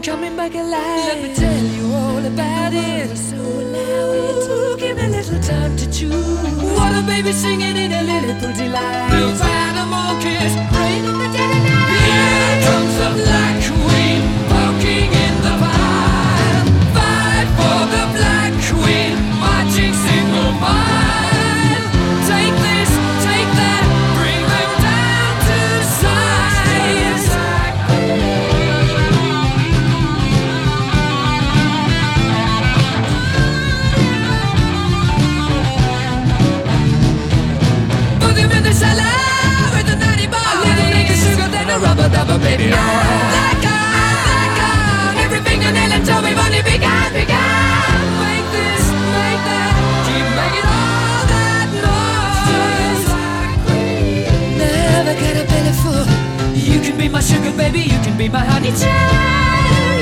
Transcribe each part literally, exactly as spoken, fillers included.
coming back alive. Let me tell you all about it. So allow it to give me a little time to choose. What a baby singing in a Liverpool delight. Blue animal kiss, rain in the dead of night. Here comes the Black Queen, walking in the pile. Fight for the Black Queen, marching single file. Take this, take that, bring them down to size. Put him in the cellar with the natty bar. A little liquor, sugar, then a rubber dubber, baby. Black on, black on, every fingernail and toe, we've only begun, begun. Make this, make that, keep making all that noise. Never get a belly full. You can be my sugar baby, you can be my honey child.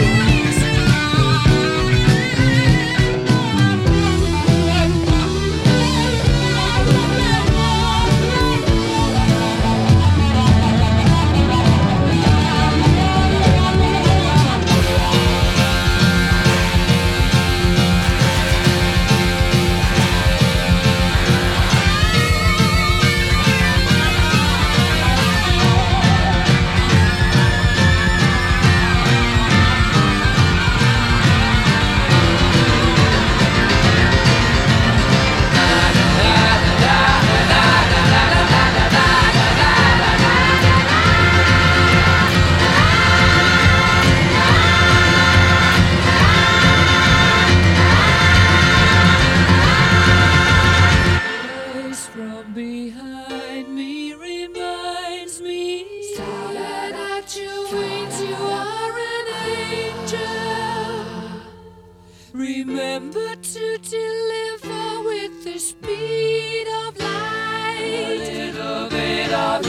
From behind me reminds me, starlight at your wings, you are an angel. Remember to deliver with the speed of light. A little bit of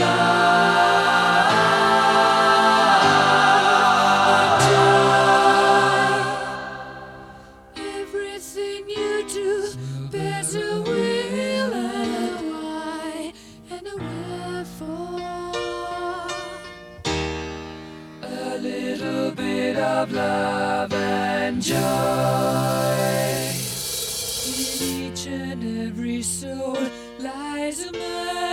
love. Everything you do bears a will and a why and a wherefore. A little bit of love and joy. In each and every soul lies a man.